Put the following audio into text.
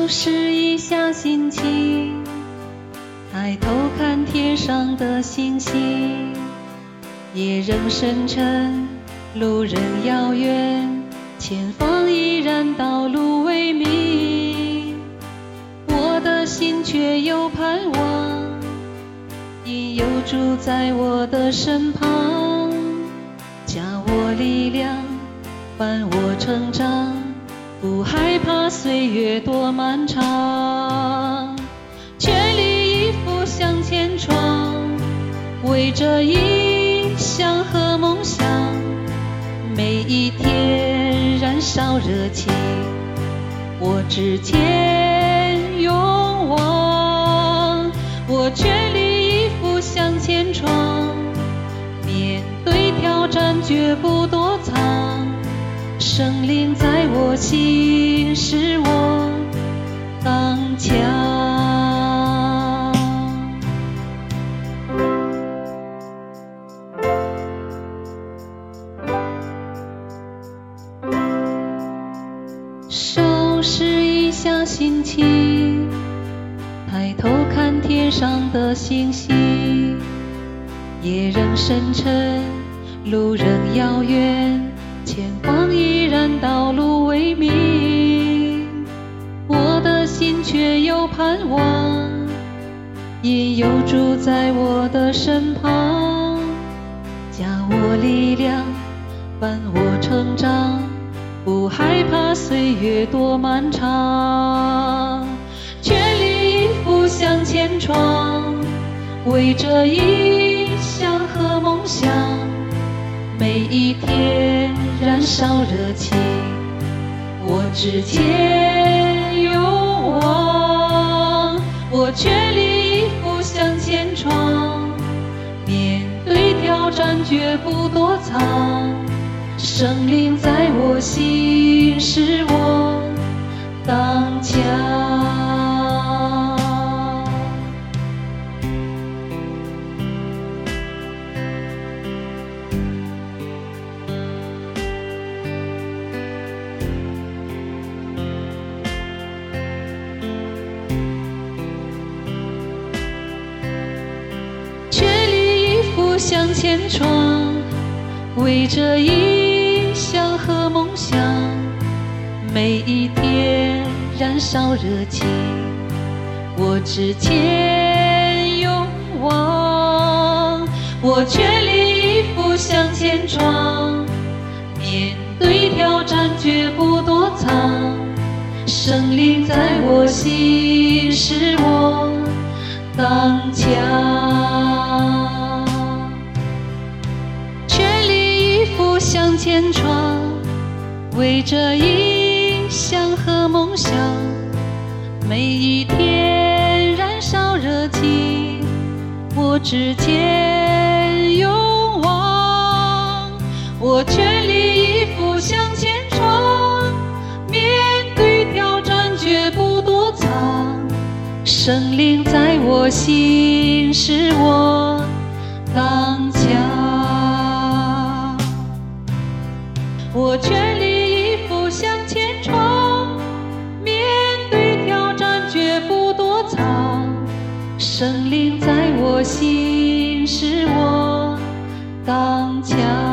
收拾一下心情，抬头看天上的星星。夜仍深沉，路仍遥远，前方依然道路未明。我的心却有盼望，因有主在我的身旁，加我力量，伴我成长，不害怕岁月多漫长。全力以赴向前闯，为着理想和梦想，每一天燃烧热情，我只前勇往。我全力以赴向前闯，面对挑战绝不躲藏，圣灵在我心，使我刚强。收拾一下心情，抬头看天上的星星。夜仍深沉，路仍遥远，前方依然道路未明。我的心却有盼望，因有主在我的身旁，加我力量，伴我成长，不害怕岁月多漫长。全力以赴向前闯，为着理想和梦想，每一天燃烧热情，我只前勇往。我全力以赴向前闯，面对挑战绝不躲藏，圣灵在我心，使我刚强。全力以赴向前闯，为着理想和梦想，每一天燃烧热情，我只前勇往。我全力以赴向前闯，面对挑战绝不躲藏，圣灵在我心，使我刚强。向前闯，为着理想和梦想，每一天燃烧热情，我只前勇往。我全力以赴向前闯，面对挑战绝不躲藏，圣灵在我心，使我刚强。我全力以赴向前闯，面对挑战绝不躲藏，圣灵在我心，使我刚强。